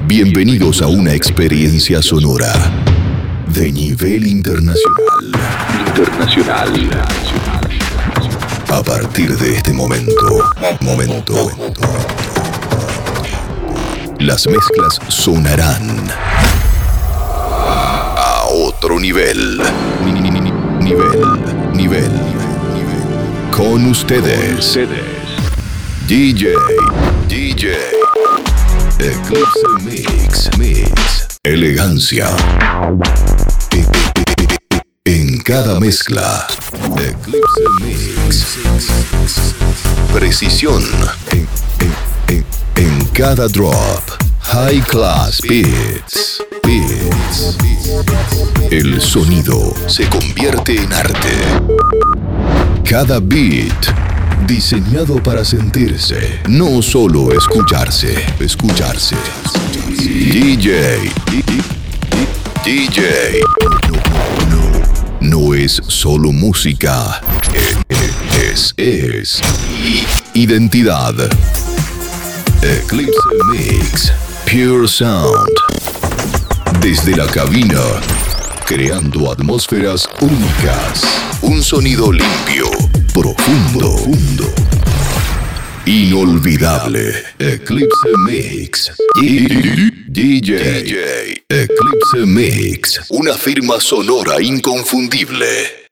Bienvenidos a una experiencia sonora de nivel internacional. A partir de este momento, las mezclas sonarán a otro nivel. Nivel. Con ustedes, DJ Eclipse Mix. Elegancia en cada mezcla. Eclipse Mix. Precisión en cada drop. High Class Beats. El sonido se convierte en arte. Cada beat diseñado para sentirse, no solo escucharse. DJ no es solo música, es identidad. Eclipse Mix, Pure Sound. Desde la cabina, creando atmósferas únicas. Un sonido limpio, profundo, inolvidable. Eclipse Mix. DJ Eclipse Mix. Una firma sonora inconfundible.